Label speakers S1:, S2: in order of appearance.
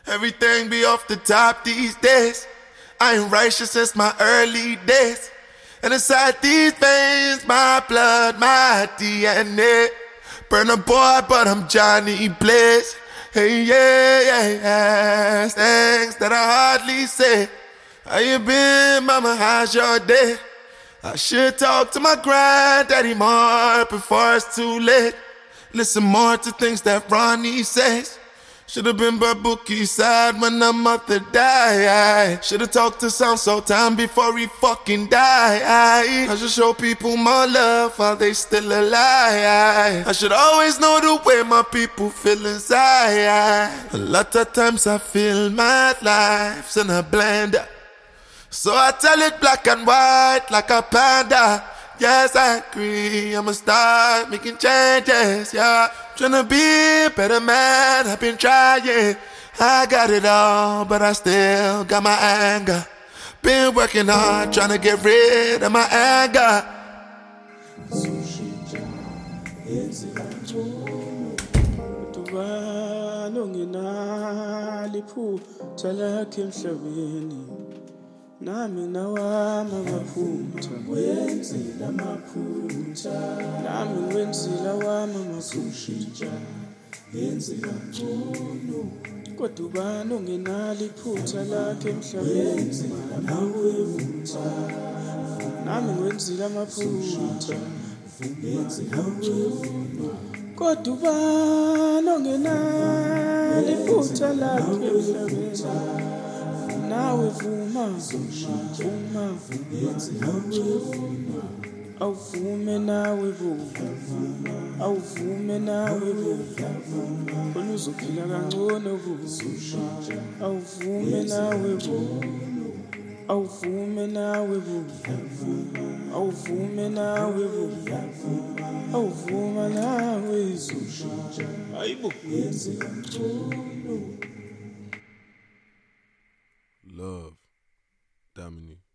S1: Everything be off the top these days. I ain't righteous since my early days. And inside these veins, my blood, my DNA. Burn a boy, but I'm Johnny Blaze. Hey, yeah. Things that I hardly say. How you been, mama? How's your day? I should talk to my granddaddy more before it's too late. Listen more to things that Ronnie says. Should've been by Bookie's side when the mother died. Should've talked to Sound Sultan before he fucking died. I should show people more love while they still alive. I should always know the way my people feel inside. A lot of times I feel my life's in a blender, so I tell it black and white like a panda. Yes, I agree, I'ma start making changes, yeah. Tryna be a better man, I've been trying. I got it all, but I still got my anger. Been working hard, tryna get rid of my anger.
S2: Nami nawami amaphutha wenzile amaphutha nami wenzile wami amaphutha yenzile ngcono kodwa ubani ongenalo iphutha lakhe emhlabeni nawe vutha nami wenzile amaphutha yenzile ngcono kodwa ubani ongenalo iphutha lakhe emhlabeni nawe vuma awuvume nawe vuma awuvume nawe vuma khona uzophila kangcono vuma awuvume nawe vuma awuvume nawe vuma awuvume nawe vuma awuvuma nawe vuma ayibo
S1: Love, Damini.